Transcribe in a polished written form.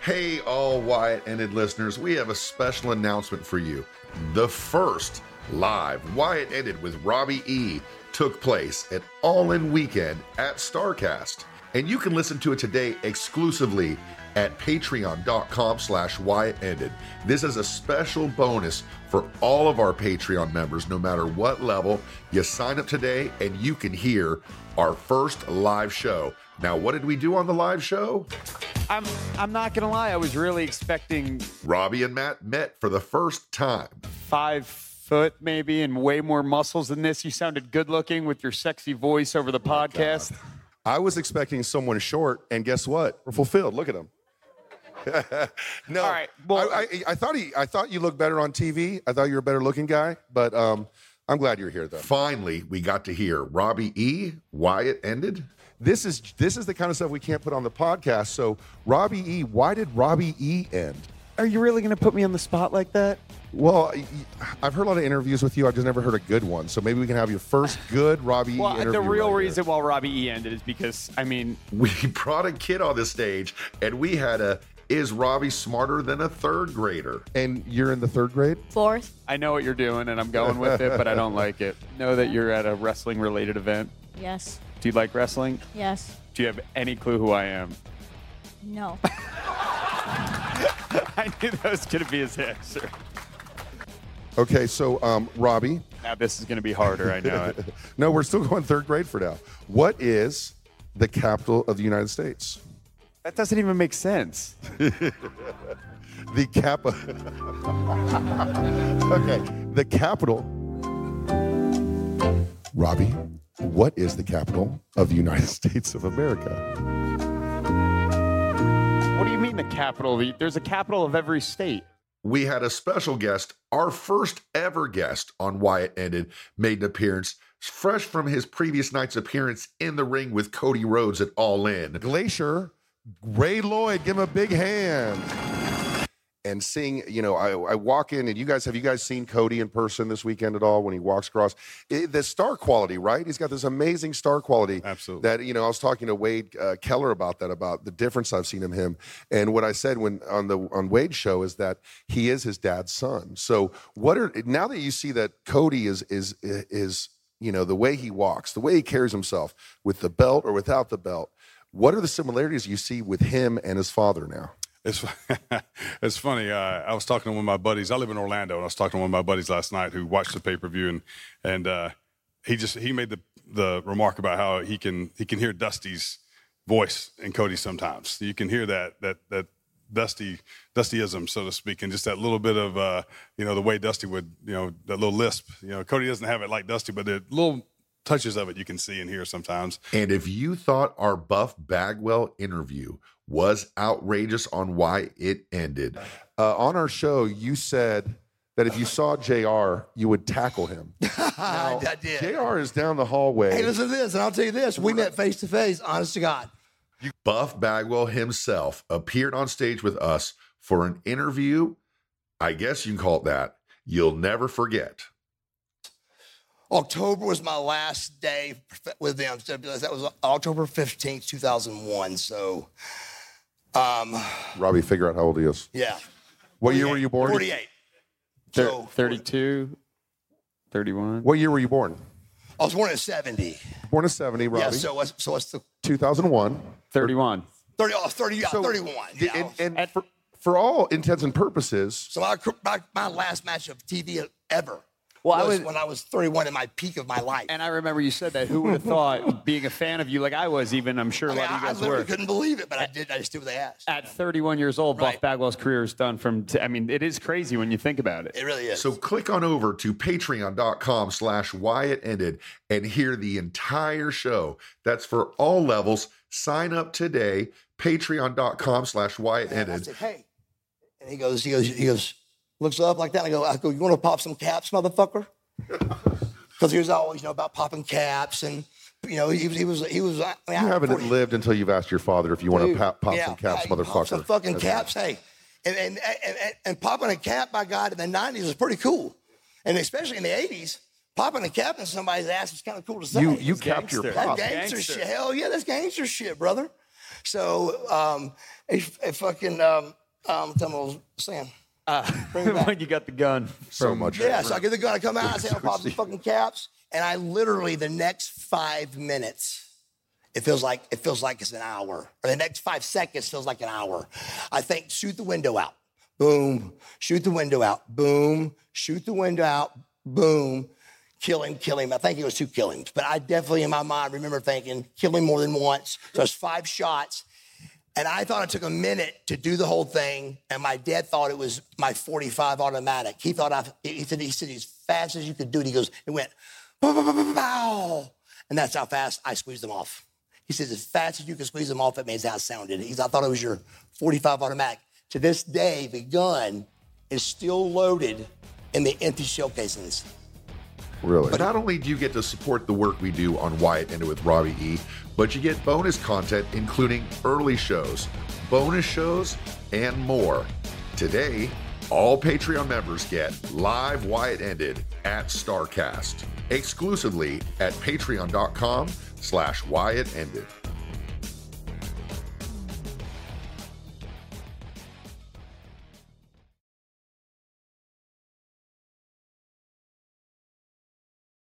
Hey, all Wyatt Ended listeners, we have a special announcement for you. The first live Wyatt Ended with Robbie E took place at All In Weekend at StarCast. And you can listen to it today exclusively at patreon.com/Wyatt Ended. This is a special bonus for all of our Patreon members, no matter what level. You sign up today and you can hear our first live show. Now, what did we do on the live show? I'm not gonna lie, I was really expecting Robbie and Matt met for the first time. 5 foot maybe and way more muscles than this. You sounded good looking with your sexy voice over the podcast. I was expecting someone short, and guess what? We're fulfilled. Look at him. No, All right, well, I thought you looked better on TV. I thought you were a better looking guy, but I'm glad you're here though. Finally, we got to hear Robbie E, Wyatt Ended. This is the kind of stuff we can't put on the podcast. So, Robbie E, why did Robbie E end? Are you really gonna put me on the spot like that? Well, I've heard a lot of interviews with you. I've just never heard a good one. So maybe we can have your first good Robbie E interview. The real right reason here. why Robbie E ended is because, I mean, We brought a kid on the stage and we had a, is Robbie smarter than a third grader? And you're in the third grade? Fourth. I know what you're doing and I'm going with it, but I don't like it. Know that you're at a wrestling related event. Yes. Do you like wrestling? Yes. Do you have any clue who I am? No. I knew that was gonna be his answer. Okay, so Robbie. Now this is gonna be harder, I know it. No, we're still going third grade for now. What is the capital of the United States? That doesn't even make sense. The capital. Okay, the capital. Robbie, what is the capital of the United States of America? What do you mean the capital? There's a capital of every state. We had a special guest, our first ever guest on Wyatt Ended, made an appearance fresh from his previous night's appearance in the ring with Cody Rhodes at All In. Glacier, Ray Lloyd, give him a big hand. And seeing, I walk in, and have you guys seen Cody in person this weekend at all when he walks across? The star quality, right? He's got this amazing star quality. Absolutely. That, I was talking to Wade Keller about that, about the difference I've seen in him. And what I said on Wade's show is that he is his dad's son. So now that you see that Cody is the way he walks, the way he carries himself with the belt or without the belt, what are the similarities you see with him and his father now? It's funny. I was talking to one of my buddies. I live in Orlando, and I was talking to one of my buddies last night who watched the pay-per-view, and he made the remark about how he can hear Dusty's voice in Cody sometimes. You can hear that Dustyism, so to speak, and just that little bit of the way Dusty would, that little lisp. Cody doesn't have it like Dusty, but the little touches of it you can see and hear sometimes. And if you thought our Buff Bagwell interview was outrageous on why it ended, on our show, you said that if you saw JR, you would tackle him. I did. JR is down the hallway. Hey, listen to this, and I'll tell you this. We met face to face, honest to God. Buff Bagwell himself appeared on stage with us for an interview. I guess you can call it that. You'll never forget. October was my last day with them. So that was October 15th, 2001. So, Robbie, figure out how old he is. yeah. What year were you born? 48. So 32, 31. What year were you born? I was born in 70. Born in 70, Robbie. Yeah, so what's the 2001. 31. 30? Oh, 30, yeah, 31. Yeah. And for all intents and purposes, So my last match of TV ever Well, was when I was 31 at my peak of my life. And I remember you said that. Who would have thought, being a fan of you like I was, even I'm sure a lot of you I guys literally were. couldn't believe it, but I did. I just did what they asked. At 31 years old, Right. Buff Bagwell's career is done from, it is crazy when you think about it. It really is. So click on over to patreon.com/Wyatt Ended and hear the entire show. That's for all levels. Sign up today. Patreon.com/Wyatt And I Ended. said, hey. And he goes, looks up like that. And I go, you want to pop some caps, motherfucker? Because he was always, about popping caps. And, he was. you haven't lived until you've asked your father if you want to pop some caps, Pop motherfucker. some fucking caps, hey. And popping a cap, by God, in the 90s was pretty cool. And especially in the 80s, popping a cap in somebody's ass is kind of cool to say. You capped your gangster. pop. That's gangster shit. Hell yeah, that's gangster shit, brother. So, a fucking, tell me what I was saying. Bring it back. When you got the gun. So much. Yeah, so I get the gun, I come out, I say, I'll pop some fucking caps, and I literally, the next 5 minutes, it feels like it's an hour. Or the next 5 seconds feels like an hour. I think, shoot the window out. Boom. Shoot the window out. Boom. Shoot the window out. Boom. Kill him. I think it was 2 killings. But I definitely, in my mind, remember thinking, kill him more than once. So it's 5 shots. And I thought it took a minute to do the whole thing. And my dad thought it was my .45 automatic. He said as fast as you could do it. He goes, it went, pow, pow, pow, pow. And that's how fast I squeezed them off. He says, as fast as you can squeeze them off, it means how it sounded. He said, I thought it was your .45 automatic. To this day, the gun is still loaded in the empty shell casings. Really? But not only do you get to support the work we do on Why It Ended with Robbie E., but you get bonus content, including early shows, bonus shows, and more. Today, all Patreon members get live Why It Ended at StarCast, exclusively at patreon.com/whyitended.